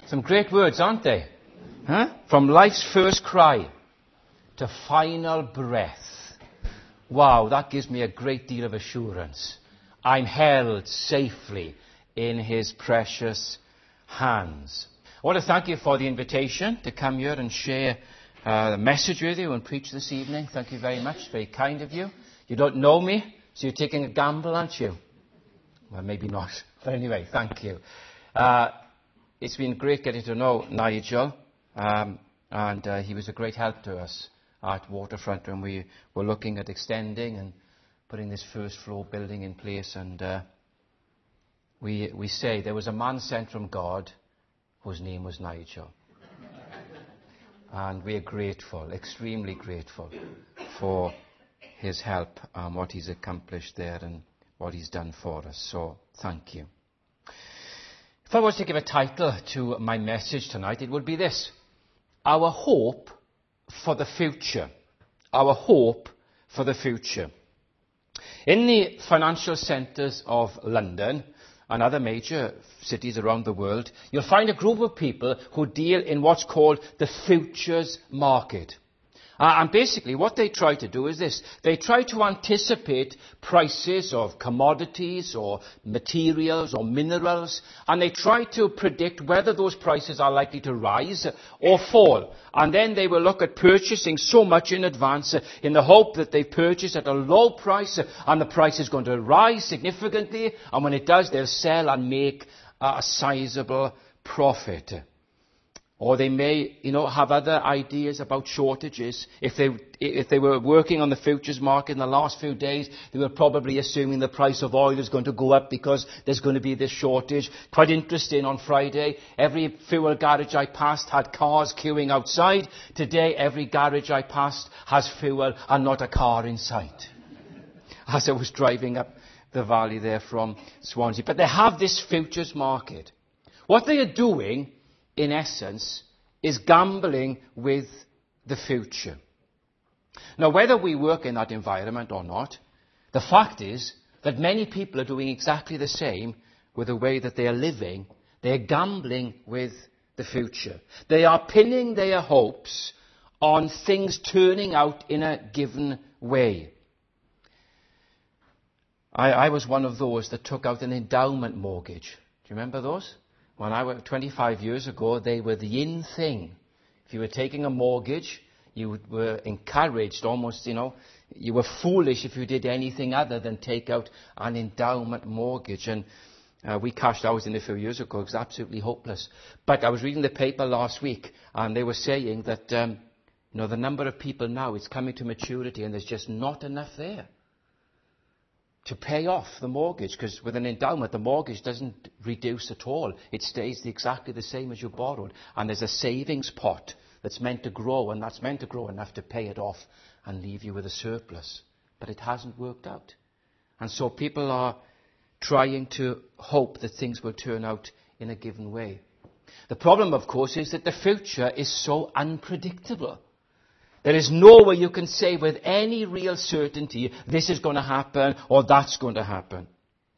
Some great words, aren't they? Huh? From life's first cry to final breath. Wow, that gives me a great deal of assurance. I'm held safely in his precious hands. I want to thank you for the invitation to come here and share the message with you and preach this evening. Thank you very much. Very kind of you. You don't know me, so you're taking a gamble, aren't you? Well, maybe not. But anyway, thank you. It's been great getting to know Nigel, and he was a great help to us at Waterfront when we were looking at extending and putting this first floor building in place. And we say there was a man sent from God whose name was Nigel. And we are grateful, extremely grateful for his help and what he's accomplished there and what he's done for us. So thank you. If I was to give a title to my message tonight, it would be this: Our Hope for the Future. Our Hope for the Future. In the financial centres of London and other major cities around the world, you'll find a group of people who deal in what's called the futures market. And basically what they try to do is this: they try to anticipate prices of commodities or materials or minerals, and they try to predict whether those prices are likely to rise or fall. And then they will look at purchasing so much in advance in the hope that they purchase at a low price and the price is going to rise significantly, and when it does, they'll sell and make a sizable profit. Or they may, have other ideas about shortages. If they were working on the futures market in the last few days, they were probably assuming the price of oil is going to go up because there's going to be this shortage. Quite interesting, on Friday, every fuel garage I passed had cars queuing outside. Today, every garage I passed has fuel and not a car in sight. As I was driving up the valley there from Swansea. But they have this futures market. What they are doing, in essence, is gambling with the future. Now, whether we work in that environment or not, the fact is that many people are doing exactly the same with the way that they are living. They are gambling with the future. They are pinning their hopes on things turning out in a given way. I was one of those that took out an endowment mortgage. Do you remember those? When I was 25 years ago, they were the in thing. If you were taking a mortgage, you were encouraged almost, you were foolish if you did anything other than take out an endowment mortgage. And we cashed ours in a few years ago. It was absolutely hopeless. But I was reading the paper last week, and they were saying that, the number of people now, it's coming to maturity, and there's just not enough there to pay off the mortgage, because with an endowment, the mortgage doesn't reduce at all. It stays exactly the same as you borrowed. And there's a savings pot that's meant to grow, and that's meant to grow enough to pay it off and leave you with a surplus. But it hasn't worked out. And so people are trying to hope that things will turn out in a given way. The problem, of course, is that the future is so unpredictable. There is no way you can say with any real certainty this is going to happen or that's going to happen.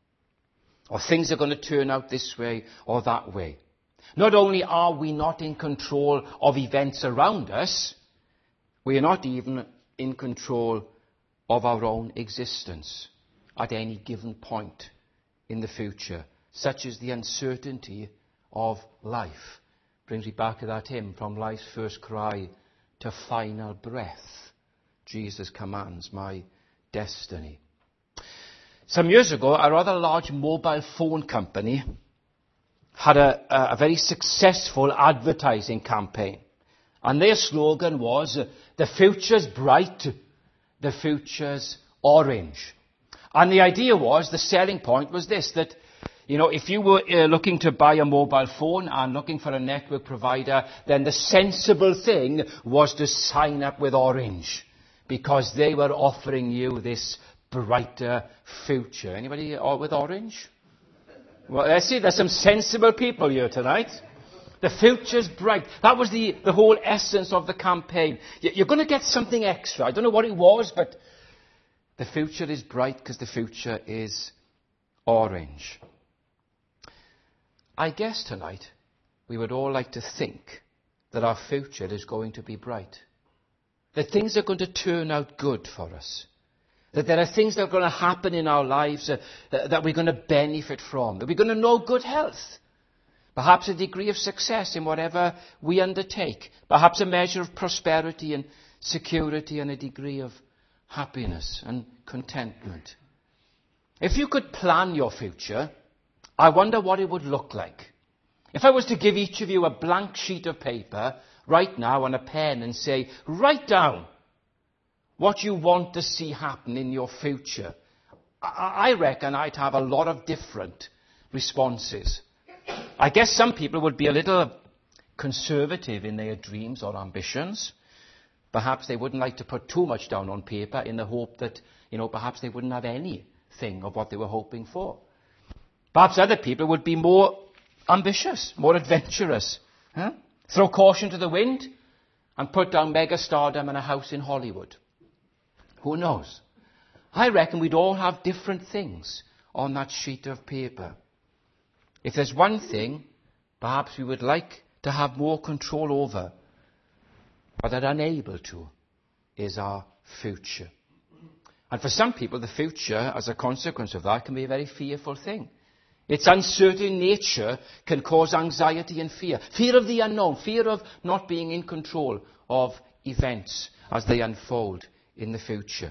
Or things are going to turn out this way or that way. Not only are we not in control of events around us, we are not even in control of our own existence at any given point in the future. Such is the uncertainty of life. Brings me back to that hymn, From Life's First Cry to Final Breath. Jesus commands my destiny. Some years ago, a rather large mobile phone company had a very successful advertising campaign. And their slogan was, the future's bright, the future's orange. And the idea was, the selling point was this, that if you were looking to buy a mobile phone and looking for a network provider, then the sensible thing was to sign up with Orange, because they were offering you this brighter future. Anybody with Orange? Well, let's see, there's some sensible people here tonight. The future's bright. That was the whole essence of the campaign. You're going to get something extra. I don't know what it was, but the future is bright because the future is orange. I guess tonight we would all like to think that our future is going to be bright. That things are going to turn out good for us. That there are things that are going to happen in our lives that we're going to benefit from. That we're going to know good health. Perhaps a degree of success in whatever we undertake. Perhaps a measure of prosperity and security and a degree of happiness and contentment. If you could plan your future, I wonder what it would look like. If I was to give each of you a blank sheet of paper right now and a pen and say, write down what you want to see happen in your future, I reckon I'd have a lot of different responses. I guess some people would be a little conservative in their dreams or ambitions. Perhaps they wouldn't like to put too much down on paper in the hope that, perhaps they wouldn't have anything of what they were hoping for. Perhaps other people would be more ambitious, more adventurous. Throw caution to the wind and put down mega stardom and a house in Hollywood. Who knows? I reckon we'd all have different things on that sheet of paper. If there's one thing perhaps we would like to have more control over, but are unable to, is our future. And for some people, the future, as a consequence of that, can be a very fearful thing. Its uncertain nature can cause anxiety and fear. Fear of the unknown, fear of not being in control of events as they unfold in the future.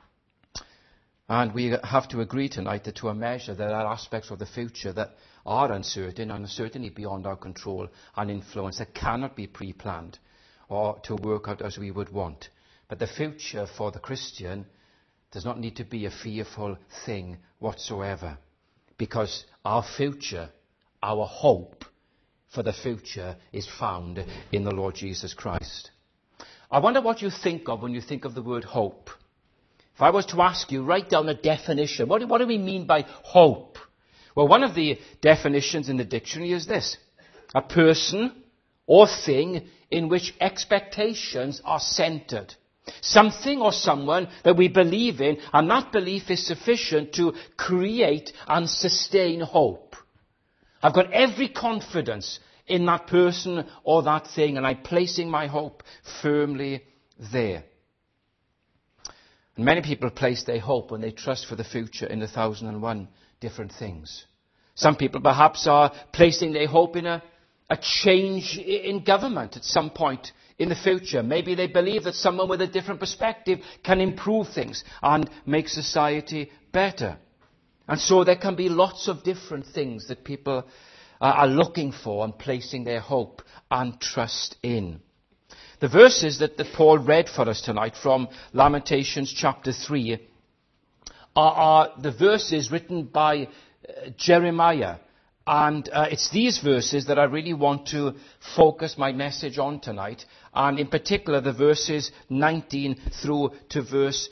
And we have to agree tonight that to a measure there are aspects of the future that are uncertain and certainly beyond our control and influence, that cannot be pre-planned or to work out as we would want. But the future for the Christian does not need to be a fearful thing whatsoever, because our future, our hope for the future is found in the Lord Jesus Christ. I wonder what you think of when you think of the word hope. If I was to ask you, write down a definition. What do we mean by hope? Well, one of the definitions in the dictionary is this: a person or thing in which expectations are centered. Something or someone that we believe in, and that belief is sufficient to create and sustain hope. I've got every confidence in that person or that thing, and I'm placing my hope firmly there. And many people place their hope when they trust for the future in 1,001 different things. Some people perhaps are placing their hope in a change in government at some point in the future. Maybe they believe that someone with a different perspective can improve things and make society better. And so there can be lots of different things that people are looking for and placing their hope and trust in. The verses that Paul read for us tonight from Lamentations chapter 3 are the verses written by Jeremiah. And it's these verses that I really want to focus my message on tonight. And in particular, the verses 19 through to verse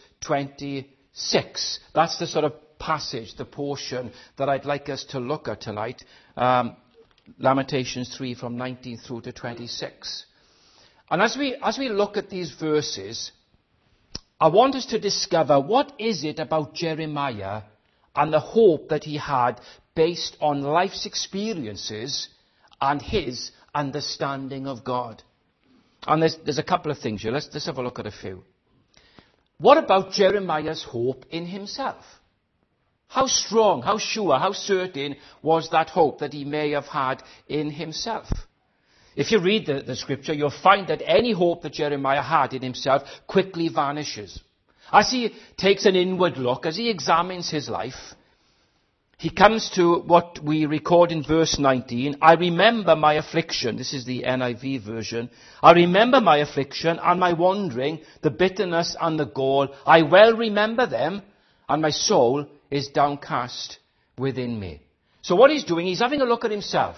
26. That's the sort of passage, the portion that I'd like us to look at tonight. Lamentations 3 from 19 through to 26. And as we look at these verses, I want us to discover what is it about Jeremiah and the hope that he had based on life's experiences and his understanding of God. And there's a couple of things here. Let's have a look at a few. What about Jeremiah's hope in himself? How strong, how sure, how certain was that hope that he may have had in himself? If you read the scripture, you'll find that any hope that Jeremiah had in himself quickly vanishes. As he takes an inward look, as he examines his life, he comes to what we record in verse 19. I remember my affliction. This is the NIV version. I remember my affliction and my wandering, the bitterness and the gall. I well remember them, and my soul is downcast within me. So what he's doing, he's having a look at himself.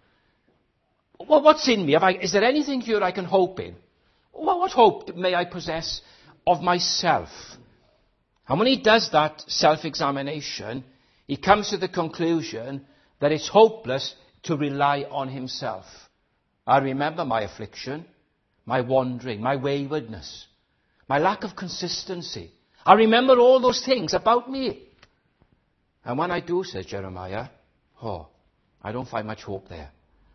Well, what's in me? Is there anything here I can hope in? Well, what hope may I possess of myself? And when he does that self-examination, he comes to the conclusion that it's hopeless to rely on himself. I remember my affliction, my wandering, my waywardness, my lack of consistency. I remember all those things about me. And when I do, says Jeremiah, I don't find much hope there.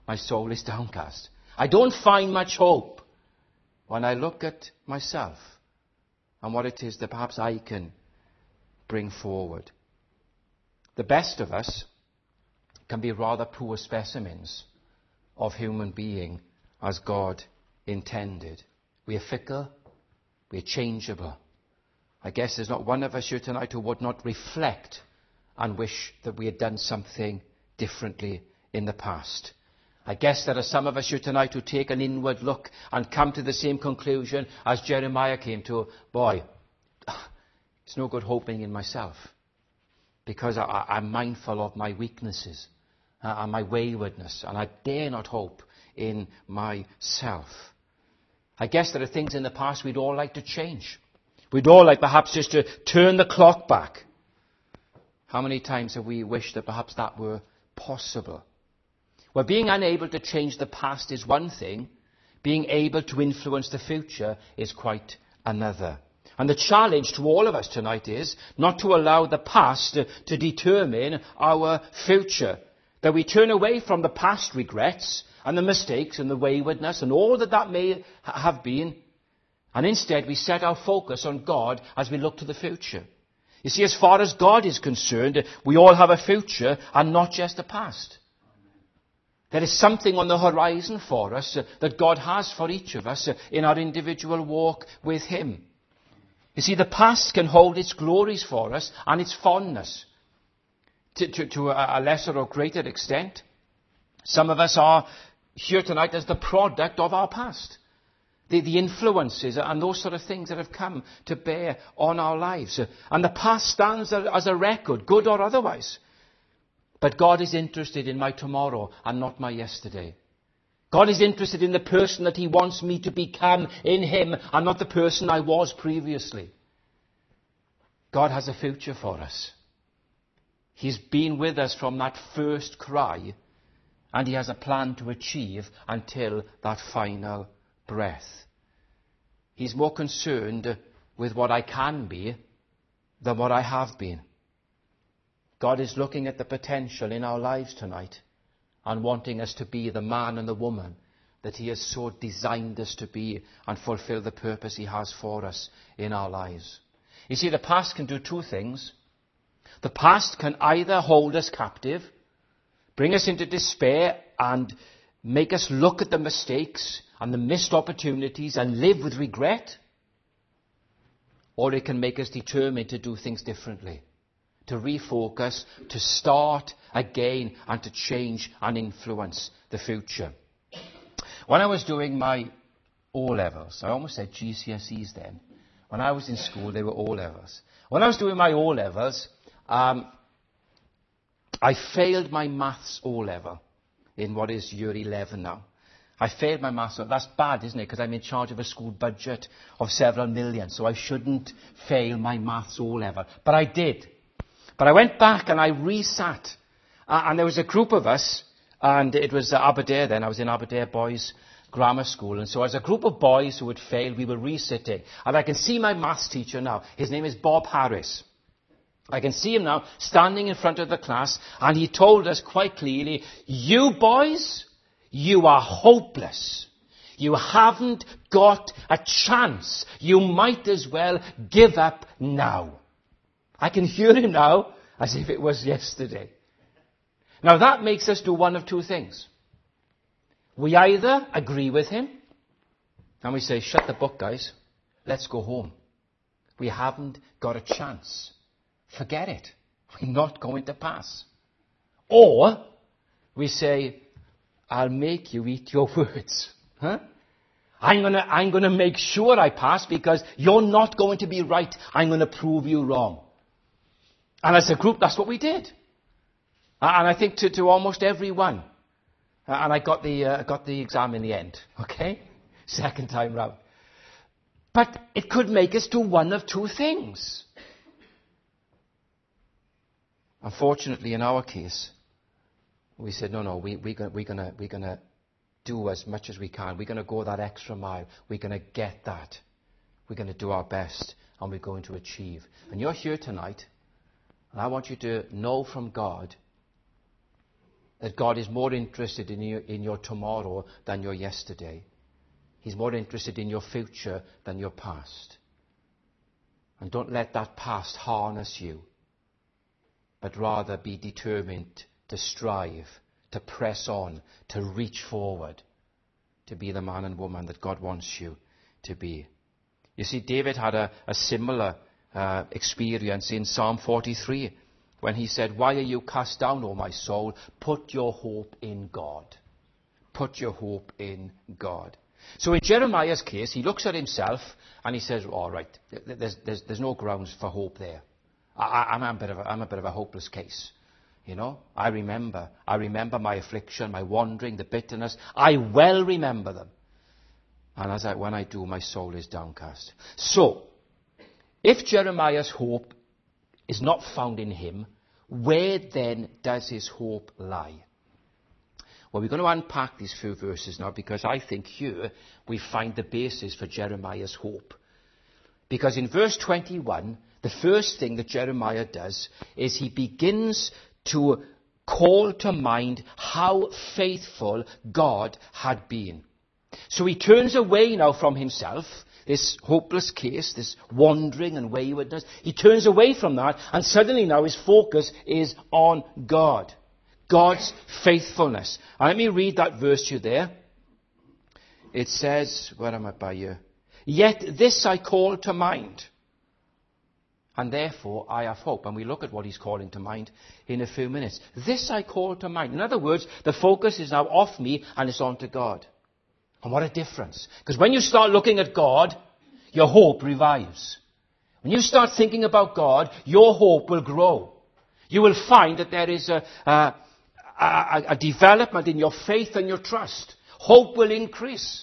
my soul is downcast. I don't find much hope when I look at myself and what it is that perhaps I can bring forward. The best of us can be rather poor specimens of human being as God intended. We are fickle, we are changeable. I guess there's not one of us here tonight who would not reflect and wish that we had done something differently in the past. I guess there are some of us here tonight who take an inward look and come to the same conclusion as Jeremiah came to. Boy, it's no good hoping in myself, because I'm mindful of my weaknesses and my waywardness, and I dare not hope in myself. I guess there are things in the past we'd all like to change. We'd all like perhaps just to turn the clock back. How many times have we wished that perhaps that were possible? Well, being unable to change the past is one thing. Being able to influence the future is quite another. And the challenge to all of us tonight is not to allow the past to determine our future. That we turn away from the past regrets and the mistakes and the waywardness and all that may have been. And instead we set our focus on God as we look to the future. You see, as far as God is concerned, we all have a future and not just a past. There is something on the horizon for us that God has for each of us in our individual walk with Him. You see, the past can hold its glories for us and its fondness to a lesser or greater extent. Some of us are here tonight as the product of our past. The influences and those sort of things that have come to bear on our lives. And the past stands as a record, good or otherwise. But God is interested in my tomorrow and not my yesterday. God is interested in the person that He wants me to become in Him and not the person I was previously. God has a future for us. He's been with us from that first cry, and He has a plan to achieve until that final breath. He's more concerned with what I can be than what I have been. God is looking at the potential in our lives tonight and wanting us to be the man and the woman that He has so designed us to be and fulfill the purpose He has for us in our lives. You see, the past can do two things. The past can either hold us captive, bring us into despair and make us look at the mistakes and the missed opportunities and live with regret, or it can make us determined to do things differently, to refocus, to start again and to change and influence the future. When I was doing my O-levels, I almost said GCSEs then. When I was in school, they were O-levels. When I was doing my O-levels, I failed my maths O-level in what is year 11 now. I failed my maths. That's bad, isn't it? Because I'm in charge of a school budget of several million, so I shouldn't fail my maths O-level. But I did. But I went back and I resat. And there was a group of us, and it was Aberdare then. I was in Aberdare Boys Grammar School. And so as a group of boys who had failed, we were resitting. And I can see my maths teacher now. His name is Bob Harris. I can see him now standing in front of the class, and he told us quite clearly, you boys, you are hopeless. You haven't got a chance. You might as well give up now. I can hear him now as if it was yesterday. Now that makes us do one of two things. We either agree with him and we say, shut the book, guys. Let's go home. We haven't got a chance. Forget it. We're not going to pass. Or we say, I'll make you eat your words. Huh? I'm gonna make sure I pass because you're not going to be right. I'm going to prove you wrong. And as a group, that's what we did. And I think to almost everyone. And I got the exam in the end. Okay? Second time round. But it could make us do one of two things. Unfortunately, in our case, we said, no, we're gonna do as much as we can. We're gonna go that extra mile. We're gonna get that. We're gonna do our best, and we're going to achieve. And you're here tonight, and I want you to know from God that God is more interested in your tomorrow than your yesterday. He's more interested in your future than your past. And don't let that past harness you, but rather be determined to strive, to press on, to reach forward, to be the man and woman that God wants you to be. You see, David had a similar experience in Psalm 43 when he said, "Why are you cast down, O my soul? Put your hope in God." Put your hope in God. So in Jeremiah's case, he looks at himself and he says, all right, there's no grounds for hope there. I'm a bit of a hopeless case. You know, I remember my affliction, my wandering, the bitterness. I well remember them. And when I do, my soul is downcast. So, if Jeremiah's hope is not found in him, where then does his hope lie? Well, we're going to unpack these few verses now, because I think here we find the basis for Jeremiah's hope. Because in verse 21, the first thing that Jeremiah does is he begins to call to mind how faithful God had been. So he turns away now from himself, this hopeless case, this wandering and waywardness. He turns away from that, and suddenly now his focus is on God. God's faithfulness. And let me read that verse to you there. It says, where am I by you? Yet this I call to mind, and therefore I have hope. And we look at what he's calling to mind in a few minutes. This I call to mind. In other words, the focus is now off me and it's on to God. And what a difference. Because when you start looking at God, your hope revives. When you start thinking about God, your hope will grow. You will find that there is a development in your faith and your trust. Hope will increase.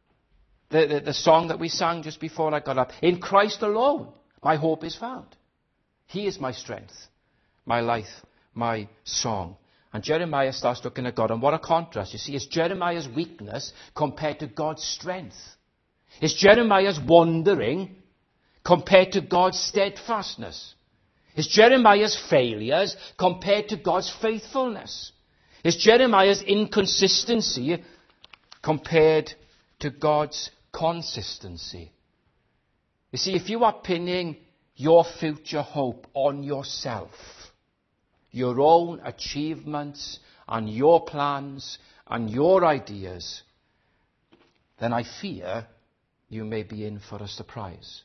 The song that we sang just before I got up. In Christ alone, my hope is found. He is my strength, my life, my song. And Jeremiah starts looking at God. And what a contrast. You see, it's Jeremiah's weakness compared to God's strength. It's Jeremiah's wandering compared to God's steadfastness. It's Jeremiah's failures compared to God's faithfulness. It's Jeremiah's inconsistency compared to God's consistency. You see, if you are pinning your future hope on yourself, your own achievements and your plans and your ideas, then I fear you may be in for a surprise.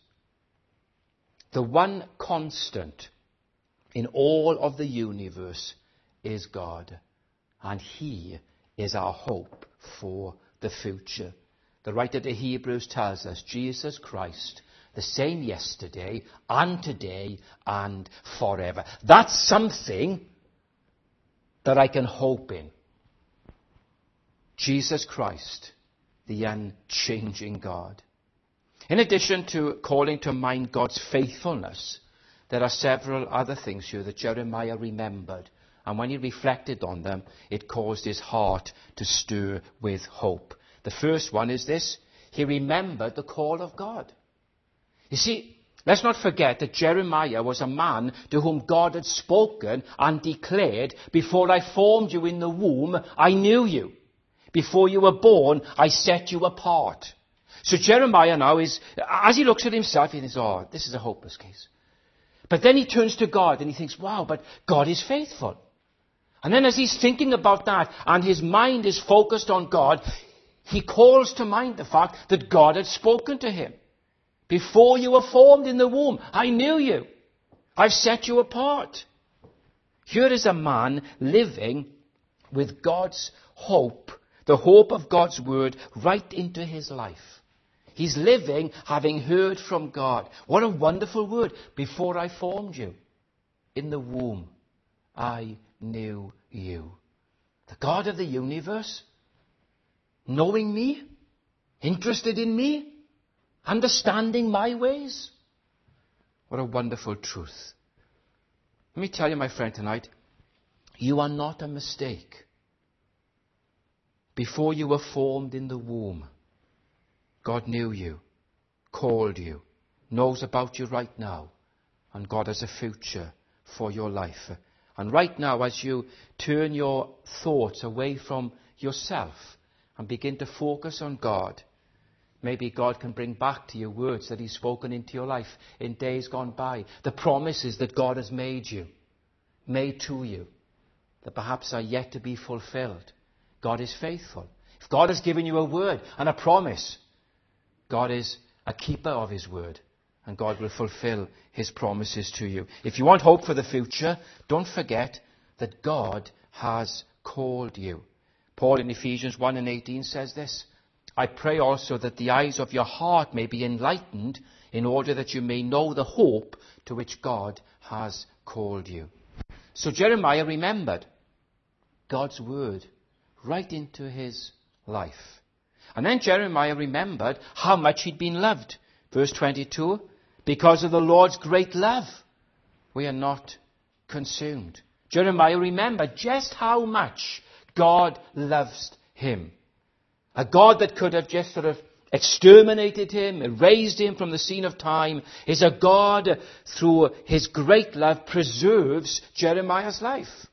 The one constant in all of the universe is God, and He is our hope for the future. The writer to Hebrews tells us Jesus Christ, the same yesterday and today and forever. That's something that I can hope in. Jesus Christ, the unchanging God. In addition to calling to mind God's faithfulness, there are several other things here that Jeremiah remembered. And when he reflected on them, it caused his heart to stir with hope. The first one is this: he remembered the call of God. You see, let's not forget that Jeremiah was a man to whom God had spoken and declared, before I formed you in the womb, I knew you. Before you were born, I set you apart. So Jeremiah now is, as he looks at himself, he thinks, oh, this is a hopeless case. But then he turns to God and he thinks, wow, but God is faithful. And then as he's thinking about that and his mind is focused on God, he calls to mind the fact that God had spoken to him. Before you were formed in the womb, I knew you. I've set you apart. Here is a man living with God's hope, the hope of God's word, right into his life. He's living having heard from God. What a wonderful word. Before I formed you in the womb, I knew you. The God of the universe, knowing me, interested in me, understanding my ways. What a wonderful truth. Let me tell you, my friend, tonight, you are not a mistake. Before you were formed in the womb, God knew you, called you, knows about you right now, and God has a future for your life. And right now, as you turn your thoughts away from yourself and begin to focus on God, maybe God can bring back to you words that he's spoken into your life in days gone by. The promises that God has made to you, that perhaps are yet to be fulfilled. God is faithful. If God has given you a word and a promise, God is a keeper of his word, and God will fulfill his promises to you. If you want hope for the future, don't forget that God has called you. Paul in Ephesians 1:18 says this, I pray also that the eyes of your heart may be enlightened, in order that you may know the hope to which God has called you. So Jeremiah remembered God's word right into his life. And then Jeremiah remembered how much he'd been loved. Verse 22, because of the Lord's great love, we are not consumed. Jeremiah remembered just how much God loves him. A God that could have just sort of exterminated him, erased him from the scene of time, is a God through his great love preserves Jeremiah's life.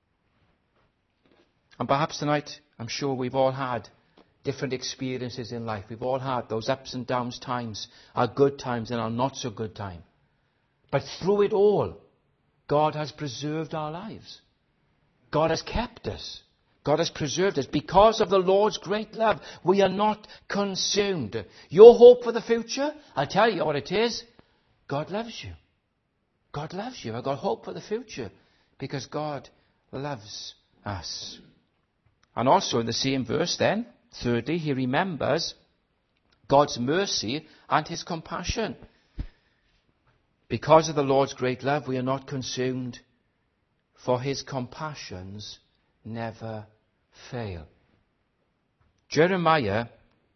And perhaps tonight, I'm sure we've all had different experiences in life. We've all had those ups and downs times, our good times and our not so good time. But through it all, God has preserved our lives. God has kept us. God has preserved us. Because of the Lord's great love, we are not consumed. Your hope for the future, I'll tell you what it is. God loves you. God loves you. I've got hope for the future because God loves us. And also in the same verse then, thirdly, he remembers God's mercy and his compassion. Because of the Lord's great love, we are not consumed, for his compassions never fail. Jeremiah,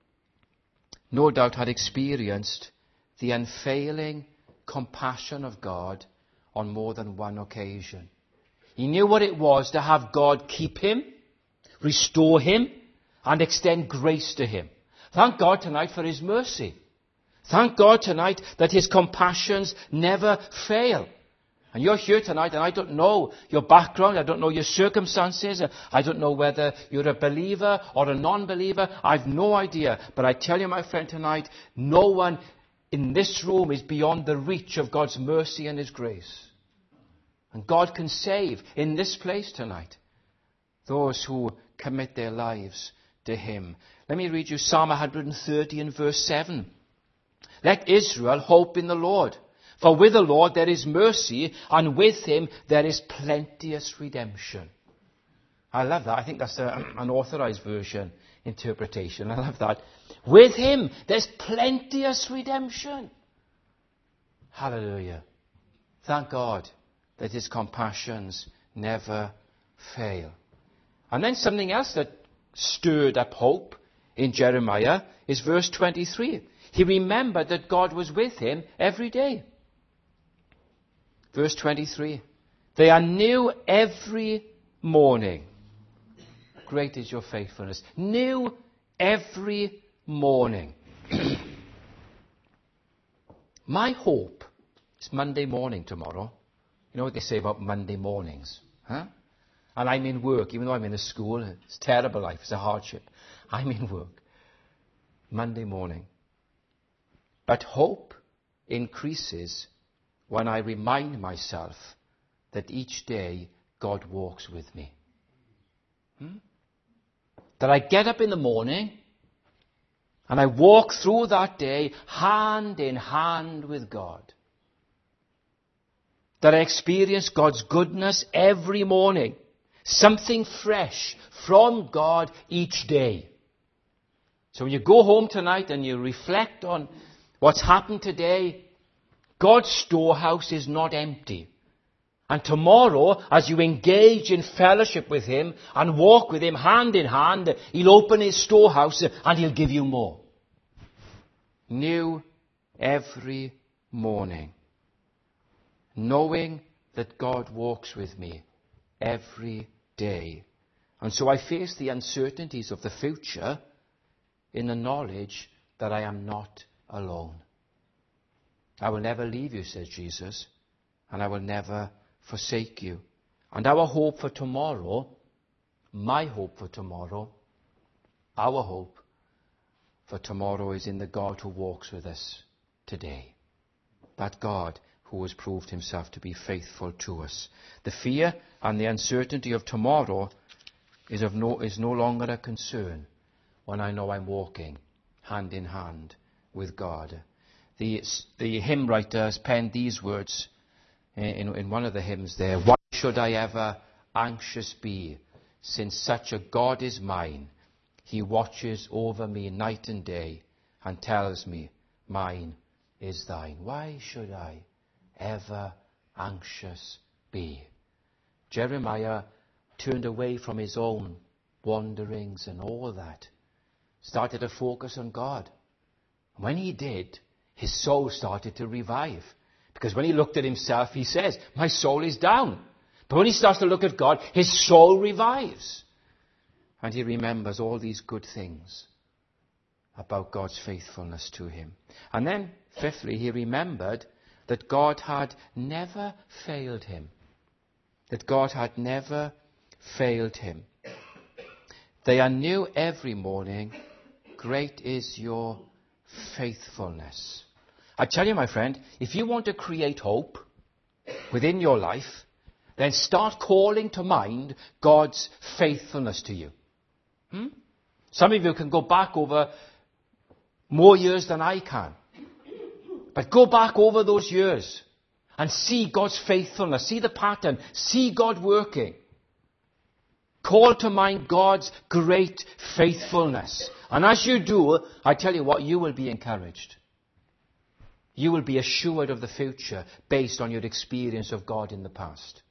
no doubt, had experienced the unfailing compassion of God on more than one occasion. He knew what it was to have God keep him, restore him, and extend grace to him. Thank God tonight for his mercy. Thank God tonight that his compassions never fail. And you're here tonight, and I don't know your background, I don't know your circumstances, I don't know whether you're a believer or a non-believer, I've no idea. But I tell you, my friend, tonight, no one in this room is beyond the reach of God's mercy and his grace. And God can save in this place tonight those who commit their lives to him. Let me read you Psalm 130 and verse 7. Let Israel hope in the Lord. For with the Lord there is mercy, and with him there is plenteous redemption. I love that. I think that's an authorized version interpretation. I love that. With him there's plenteous redemption. Hallelujah. Thank God that his compassions never fail. And then something else that stirred up hope in Jeremiah is verse 23. He remembered that God was with him every day. Verse 23. They are new every morning. Great is your faithfulness. New every morning. My hope is Monday morning tomorrow. You know what they say about Monday mornings? Huh? And I'm in work, even though I'm in a school. It's a terrible life. It's a hardship. I'm in work. Monday morning. But hope increases when I remind myself that each day God walks with me. That I get up in the morning and I walk through that day hand in hand with God. That I experience God's goodness every morning. Something fresh from God each day. So when you go home tonight and you reflect on what's happened today, God's storehouse is not empty. And tomorrow, as you engage in fellowship with him and walk with him hand in hand, he'll open his storehouse and he'll give you more. New every morning. Knowing that God walks with me every day. And so I face the uncertainties of the future in the knowledge that I am not alone. I will never leave you, says Jesus, and I will never forsake you. And our hope for tomorrow, my hope for tomorrow, our hope for tomorrow is in the God who walks with us today. That God who has proved himself to be faithful to us. The fear and the uncertainty of tomorrow is no longer a concern when I know I'm walking hand in hand with God. The hymn writers penned these words in one of the hymns there. Why should I ever anxious be, since such a God is mine? He watches over me night and day and tells me, mine is thine. Why should I ever anxious be? Jeremiah turned away from his own wanderings and all that, started to focus on God. When he did, his soul started to revive. Because when he looked at himself, he says, my soul is down. But when he starts to look at God, his soul revives. And he remembers all these good things about God's faithfulness to him. And then, fifthly, he remembered that God had never failed him. That God had never failed him. They are new every morning. Great is your faithfulness. I tell you, my friend, if you want to create hope within your life, then start calling to mind God's faithfulness to you. Some of you can go back over more years than I can. But go back over those years and see God's faithfulness. See the pattern. See God working. Call to mind God's great faithfulness. And as you do, I tell you what, you will be encouraged. You will be assured of the future based on your experience of God in the past.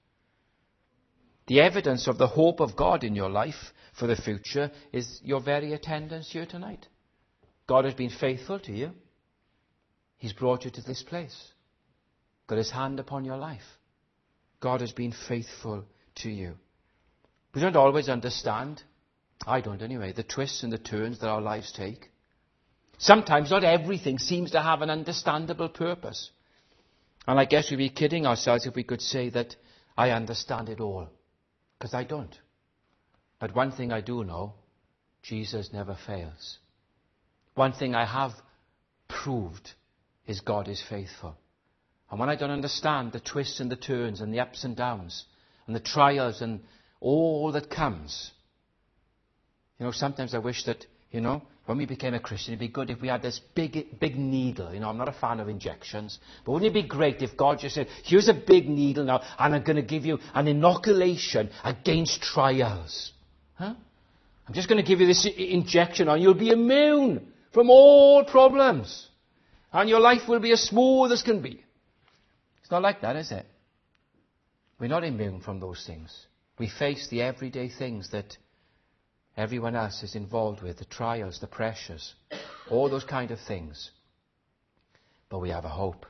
The evidence of the hope of God in your life for the future is your very attendance here tonight. God has been faithful to you. He's brought you to this place. Got his hand upon your life. God has been faithful to you. We don't always understand, I don't anyway, the twists and the turns that our lives take. Sometimes not everything seems to have an understandable purpose. And I guess we'd be kidding ourselves if we could say that I understand it all. Because I don't. But one thing I do know, Jesus never fails. One thing I have proved is God is faithful. And when I don't understand the twists and the turns and the ups and downs and the trials and all that comes, sometimes I wish that, when we became a Christian, it'd be good if we had this big needle. I'm not a fan of injections, but wouldn't it be great if God just said, here's a big needle now, and I'm going to give you an inoculation against trials. I'm just going to give you this injection and you'll be immune from all problems. And your life will be as smooth as can be. It's not like that, is it? We're not immune from those things. We face the everyday things that everyone else is involved with, the trials, the pressures, all those kind of things. But we have a hope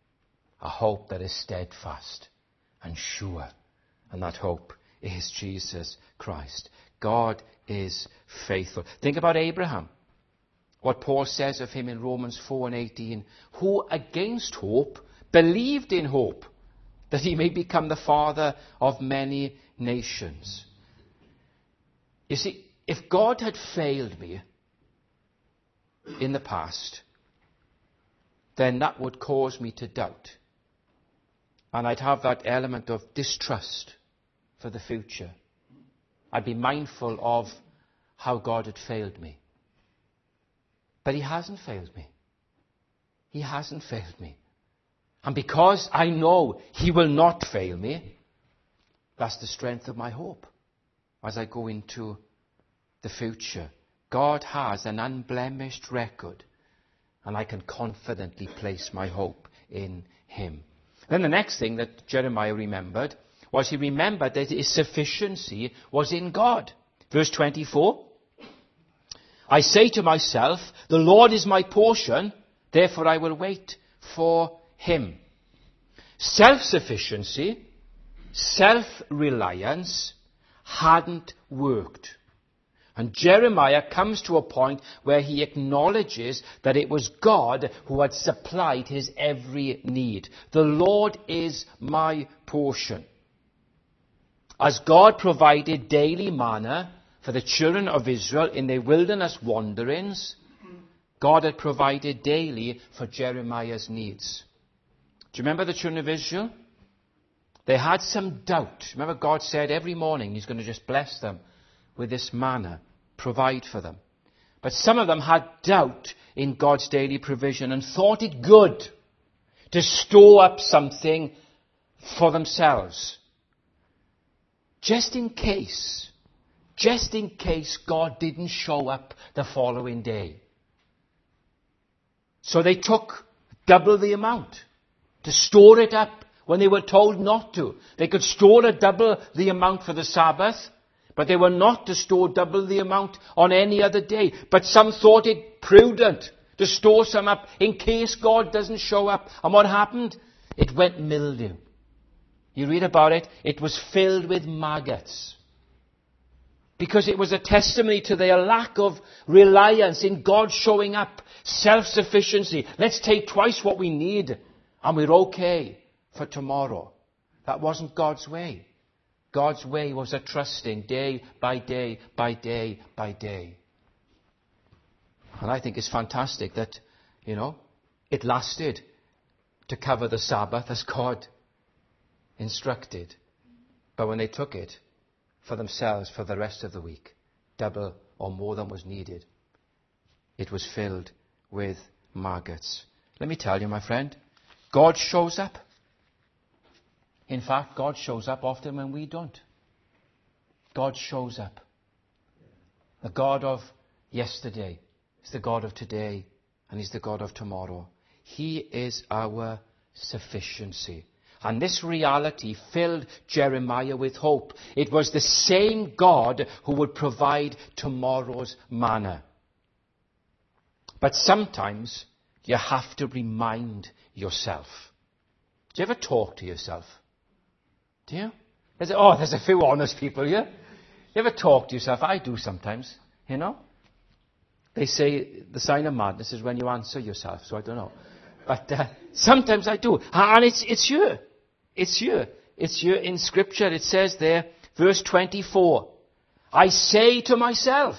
that is steadfast and sure. And that hope is Jesus Christ. God is faithful. Think about Abraham. What Paul says of him in Romans 4:18, who against hope believed in hope, that he may become the father of many nations. You see, if God had failed me in the past, then that would cause me to doubt. And I'd have that element of distrust for the future. I'd be mindful of how God had failed me. But he hasn't failed me. He hasn't failed me. And because I know he will not fail me, that's the strength of my hope as I go into the future. God has an unblemished record, and I can confidently place my hope in him. Then the next thing that Jeremiah remembered was he remembered that his sufficiency was in God. Verse 24, I say to myself, the Lord is my portion, therefore I will wait for him. Self-sufficiency, self-reliance hadn't worked. And Jeremiah comes to a point where he acknowledges that it was God who had supplied his every need. The Lord is my portion. As God provided daily manna for the children of Israel in their wilderness wanderings, God had provided daily for Jeremiah's needs. Do you remember the children of Israel? They had some doubt. Remember, God said every morning He's going to just bless them with this manna, provide for them. But some of them had doubt in God's daily provision and thought it good to store up something for themselves. Just in case God didn't show up the following day. So they took double the amount to store it up when they were told not to. They could store double the amount for the Sabbath, but they were not to store double the amount on any other day. But some thought it prudent to store some up in case God doesn't show up. And what happened? It went mildew. You read about it, it was filled with maggots. Because it was a testimony to their lack of reliance in God showing up, self-sufficiency. Let's take twice what we need and we're okay for tomorrow. That wasn't God's way. God's way was a trusting day by day by day by day. And I think it's fantastic that, it lasted to cover the Sabbath as God instructed. But when they took it for themselves for the rest of the week, double or more than was needed, it was filled with maggots. Let me tell you, my friend, God shows up. In fact, God shows up often when we don't. God shows up. The God of yesterday is the God of today, and He's the God of tomorrow. He is our sufficiency. And this reality filled Jeremiah with hope. It was the same God who would provide tomorrow's manna. But sometimes you have to remind yourself. Do you ever talk to yourself? Do you? There's a few honest people here. You ever talk to yourself? I do sometimes, They say the sign of madness is when you answer yourself, so I don't know. But sometimes I do. And it's here. It's here. It's here in Scripture. It says there, verse 24, I say to myself.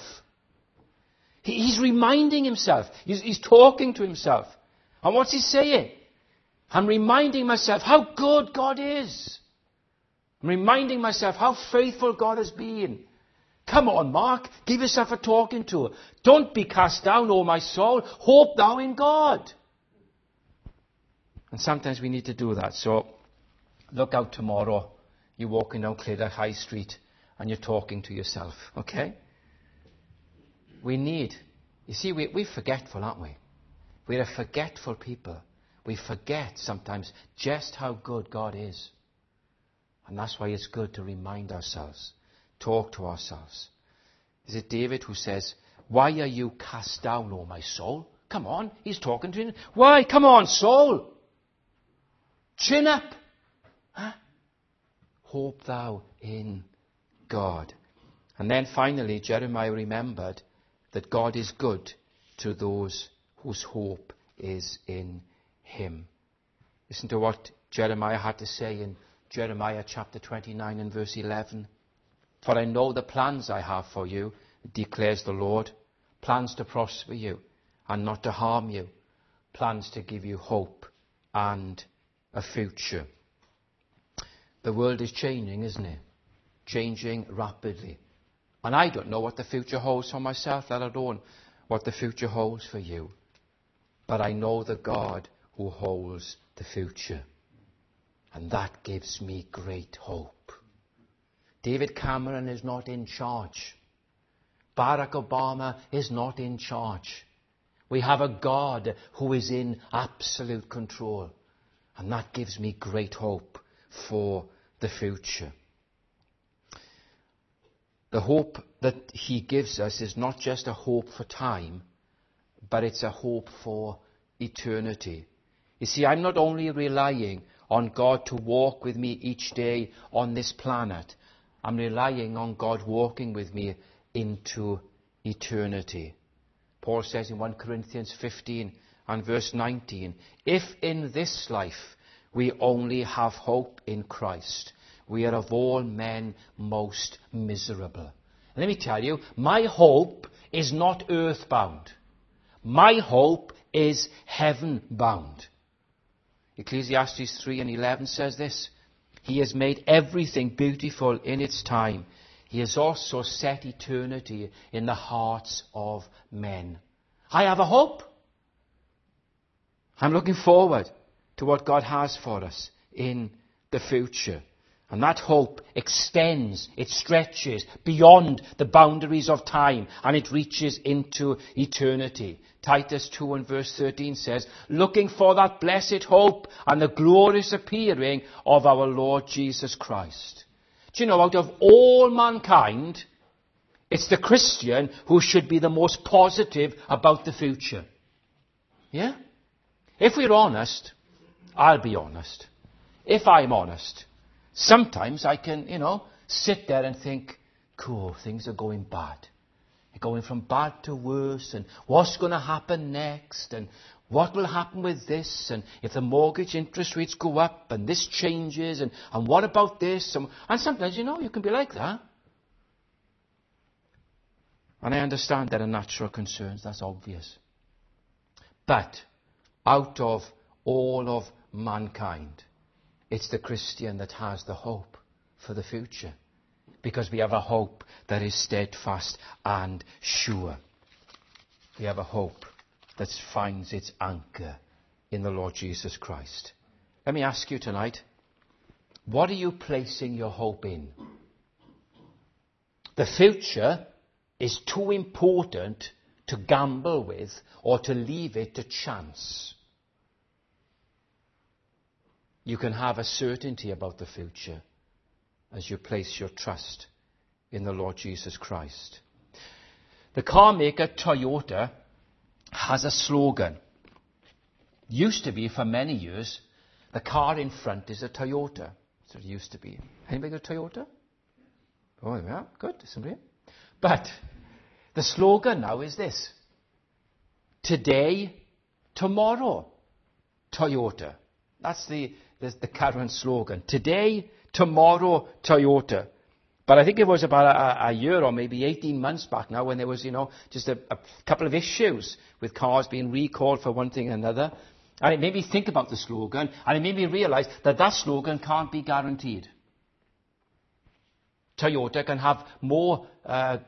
He's reminding himself. He's talking to himself. And what's he saying? I'm reminding myself how good God is. I'm reminding myself how faithful God has been. Come on, Mark, give yourself a talking to. Don't be cast down, O my soul. Hope thou in God. And sometimes we need to do that. So look out tomorrow. You're walking down Clydach High Street and you're talking to yourself. Okay? We're forgetful, aren't we? We're a forgetful people. We forget sometimes just how good God is. And that's why it's good to remind ourselves, talk to ourselves. Is it David who says, why are you cast down, O my soul? Come on, he's talking to him. Why? Come on, soul. Chin up. Huh? Hope thou in God. And then finally, Jeremiah remembered that God is good to those whose hope is in Him. Listen to what Jeremiah had to say in Jeremiah chapter 29 and verse 11. For I know the plans I have for you, declares the Lord, plans to prosper you and not to harm you, plans to give you hope and a future. The world is changing, isn't it? Changing rapidly. And I don't know what the future holds for myself, let alone what the future holds for you. But I know the God who holds the future. And that gives me great hope. David Cameron is not in charge. Barack Obama is not in charge. We have a God who is in absolute control. And that gives me great hope for the future. The hope that He gives us is not just a hope for time, but it's a hope for eternity. You see, I'm not only relying on God to walk with me each day on this planet. I'm relying on God walking with me into eternity. Paul says in 1 Corinthians 15 and verse 19, if in this life we only have hope in Christ, we are of all men most miserable. And let me tell you, my hope is not earthbound. My hope is heaven-bound. Ecclesiastes 3:11 says this: He has made everything beautiful in its time. He has also set eternity in the hearts of men. I have a hope. I'm looking forward to what God has for us in the future. And that hope extends, it stretches beyond the boundaries of time, and it reaches into eternity. Titus 2 and verse 13 says, looking for that blessed hope and the glorious appearing of our Lord Jesus Christ. Do you know, out of all mankind, it's the Christian who should be the most positive about the future. Yeah? If we're honest, I'll be honest. If I'm honest, sometimes I can, sit there and think, cool, things are going bad. They're going from bad to worse, and what's going to happen next, and what will happen with this, and if the mortgage interest rates go up, and this changes, and what about this? And sometimes, you can be like that. And I understand there are natural concerns, that's obvious. But out of all of mankind, it's the Christian that has the hope for the future, because we have a hope that is steadfast and sure. We have a hope that finds its anchor in the Lord Jesus Christ. Let me ask you tonight, what are you placing your hope in? The future is too important to gamble with or to leave it to chance. You can have a certainty about the future as you place your trust in the Lord Jesus Christ. The car maker Toyota has a slogan. Used to be, for many years, the car in front is a Toyota. So it used to be. Anybody got a Toyota? Oh, yeah, good. Somebody. But the slogan now is this: today, tomorrow, Toyota. That's the current slogan. Today, tomorrow, Toyota. But I think it was about a year or maybe 18 months back now when there was, just a couple of issues with cars being recalled for one thing and another. And it made me think about the slogan, and it made me realize that slogan can't be guaranteed. Toyota can have more of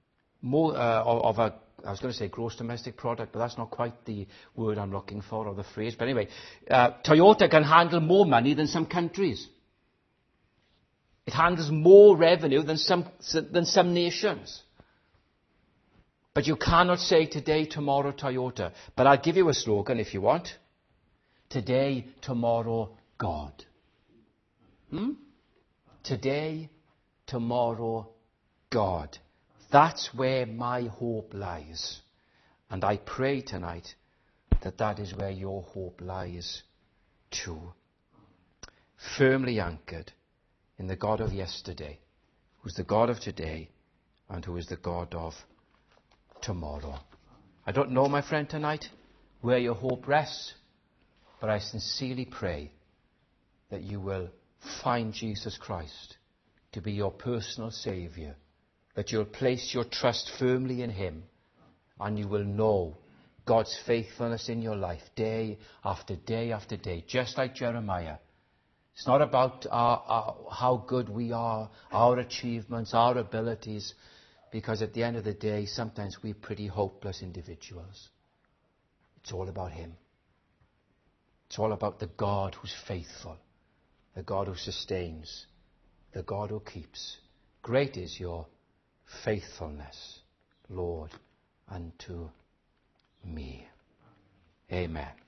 a, I was going to say gross domestic product, but that's not quite the word I'm looking for, or the phrase. But anyway, Toyota can handle more money than some countries. It handles more revenue than some nations. But you cannot say today, tomorrow, Toyota. But I'll give you a slogan if you want. Today, tomorrow, God. Today, tomorrow, God. That's where my hope lies. And I pray tonight that is where your hope lies too. Firmly anchored in the God of yesterday, who's the God of today, and who is the God of tomorrow. I don't know, my friend, tonight where your hope rests, but I sincerely pray that you will find Jesus Christ to be your personal Saviour, that you'll place your trust firmly in Him, and you will know God's faithfulness in your life day after day after day, just like Jeremiah. It's not about how good we are, our achievements, our abilities, because at the end of the day, sometimes we're pretty hopeless individuals. It's all about Him. It's all about the God who's faithful, the God who sustains, the God who keeps. Great is your faithfulness, Lord, unto me. Amen.